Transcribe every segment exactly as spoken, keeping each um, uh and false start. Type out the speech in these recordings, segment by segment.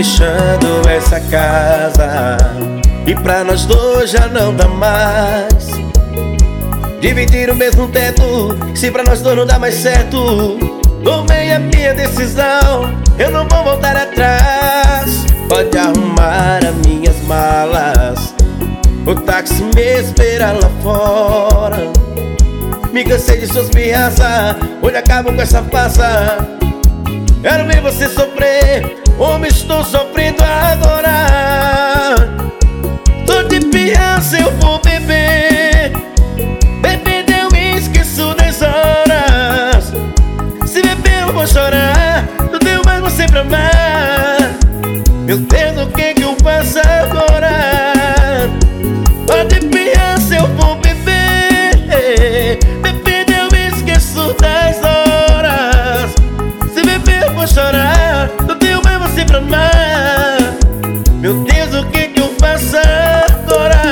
deixando essa casa, e pra nós dois já não dá mais. Dividir o mesmo teto, se pra nós dois não dá mais certo. Tomei a minha decisão, eu não vou voltar atrás. Pode arrumar as minhas malas, o táxi me espera lá fora. Me cansei de suas pirraças, hoje acabo com essa farsa. Quero ver você sofrer, como estou sofrendo agora. Tô de pirraça, eu vou beber. Beber eu me esqueço das horas. Se beber eu vou chorar, não tenho mais você pra amar. Meu Deus, o que que eu faço agora? Tô de pirraça, eu vou beber. Beber eu me esqueço das horas. Se beber eu vou chorar, não tenho mais você pra amar. Meu Deus, o que que eu faço agora?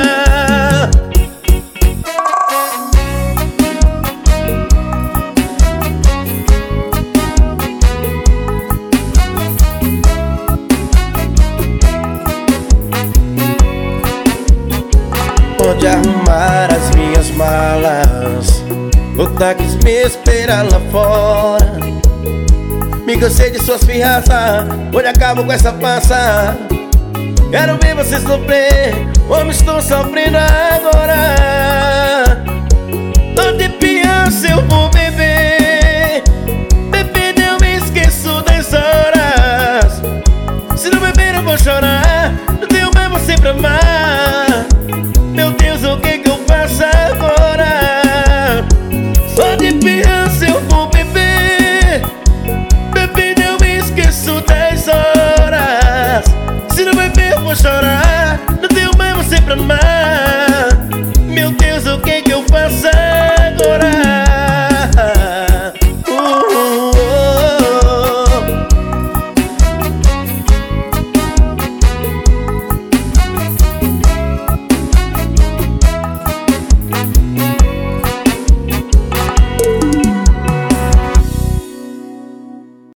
Pode arrumar as minhas malas, o táxi me espera lá fora. Me cansei de suas pirraças, hoje acabo com essa farsa. Quero ver você sofrer, como estou sofrendo agora. Tô de pirraça, eu vou beber. Beber eu me esqueço das horas. Se não beber eu vou chorar, não tenho mais você pra amar. Meu Deus, o que que eu faço agora? Só de pirraça eu vou beber. Beber eu me esqueço das horas. Se não beber eu vou chorar, não tenho mais você pra amar. Meu Deus, o que que eu faço